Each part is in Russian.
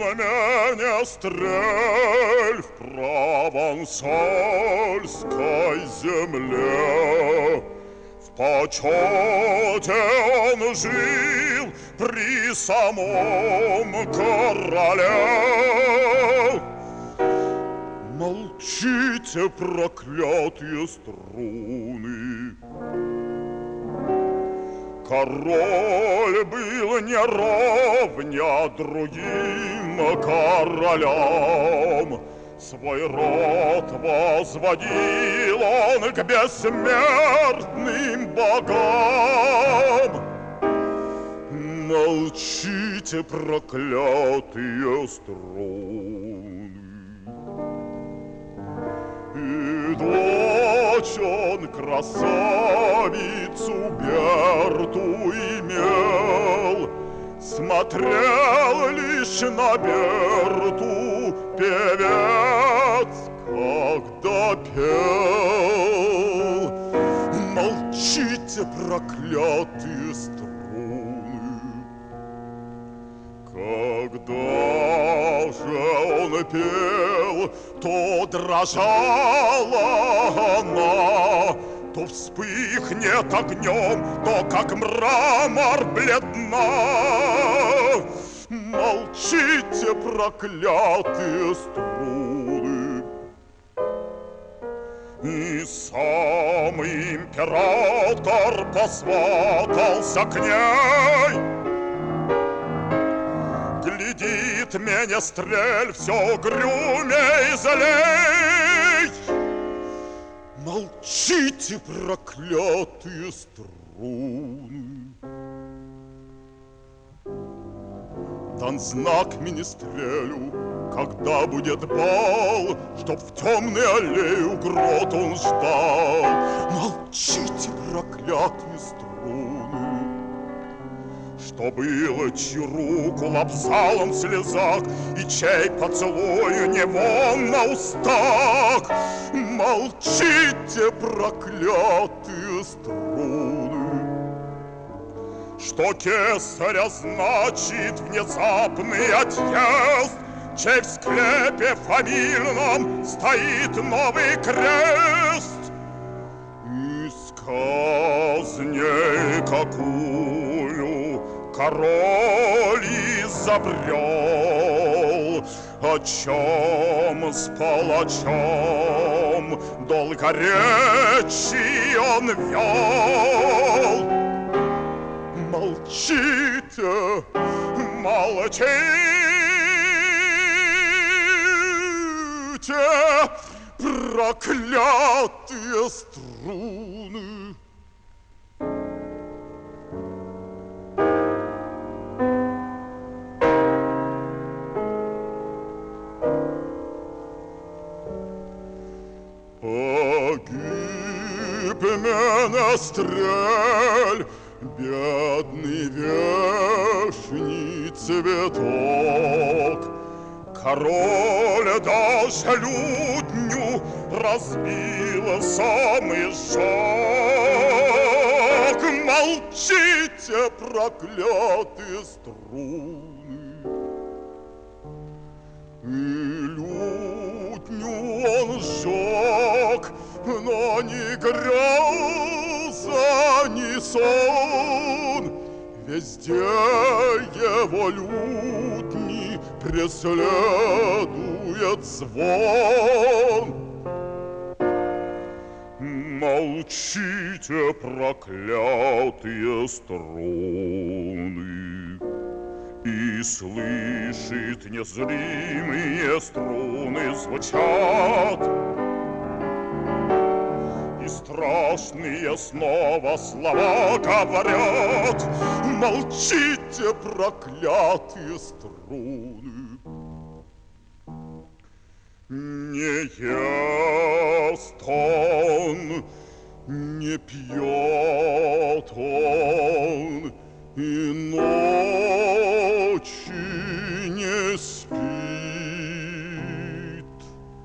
менестрель в провансальской земле. В почете он жил при самом короле. Молчите, проклятые струны! Король был не ровня другим королям. Свой род возводил он к бессмертным богам. Молчите, проклятые струны! И дочь он красавицу Берту имел. Смотрел лишь на Берту певец, когда пел. Молчите, проклятые струны! Когда же он пел, то дрожала она, то вспыхнет огнем, то как мрамор бледна. Молчите, проклятые струны! И сам император посватался к ней. Глядит менестрель все угрюмей и злей. Молчите, проклятые струны! Дан знак министрелю, когда будет бал, чтоб в темной аллее грот он ждал. Молчите, проклятые струны! Что было, чью руку лобзал он в слезах, и чей поцелую не вон на устах. Молчите, проклятые струны! Что кесаря значит внезапный отъезд, чей в склепе фамильном стоит новый крест. Из казни какую король изобрел, о чем с палачом долгоречий он вел. Молчите, молчите, проклятые струны! Погиб менестрель, бедный вешний цветок. Король даже лютню разбил сам и сжег. Молчите, проклятые струны! И лютню он сжег, но ни греза, ни сон. Везде его лютни преследует звон. Молчите, проклятые струны! И слышит незримые струны звучат, и страшные снова слова говорят. Молчите, проклятые струны! Не ест он, не пьет он, и ночи не спит.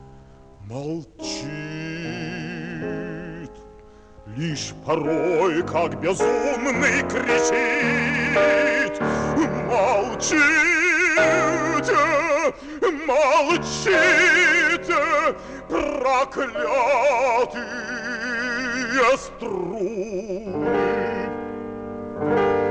Молчит, лишь порой, как безумный, кричит. Молчите! молчите, проклятые струны.